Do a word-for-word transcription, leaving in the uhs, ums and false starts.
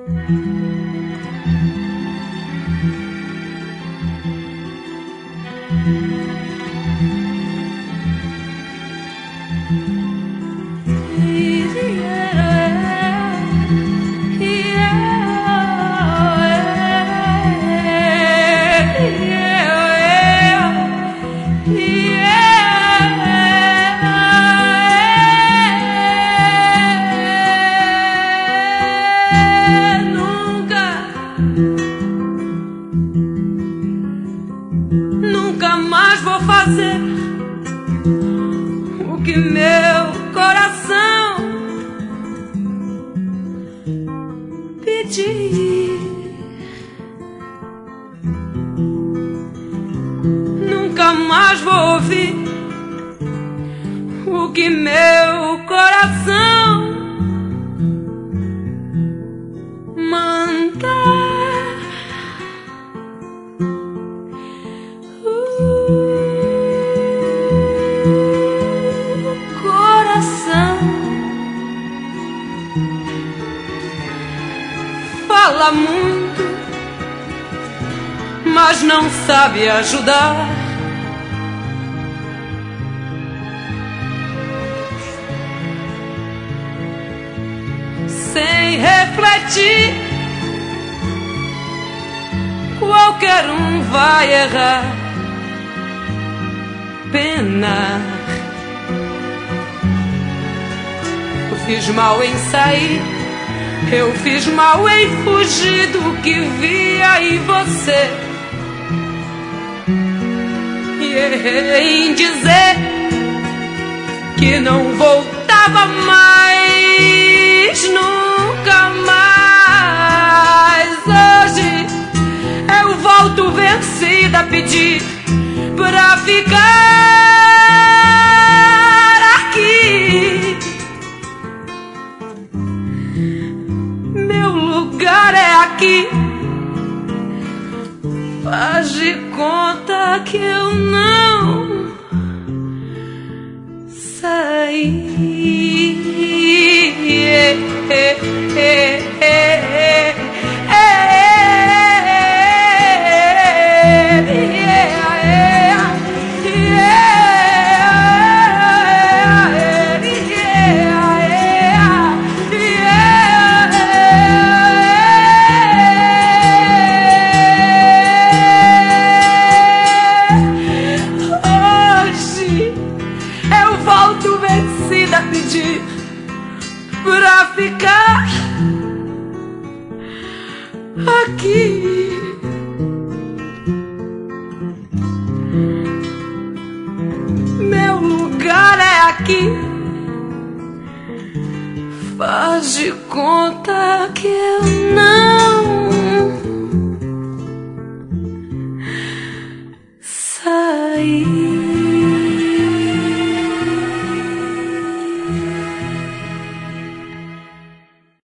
Nunca mais vou fazer o que meu coração pedir. Nunca mais vou ouvir o que meu coração mandar. Fala muito, mas não sabe ajudar. Sem refletir, qualquer um vai errar. Pena, eu fiz mal em sair. Eu fiz mal em fugir do que via em você. E errei em dizer que não voltava mais, nunca mais. Hoje eu volto vencida a pedir pra ficar aqui. Meu lugar é aqui. Faz de conta que eu não saí. Volto vencida a pedir pra ficar aqui. Meu lugar é aqui. Faz de conta que eu não saí.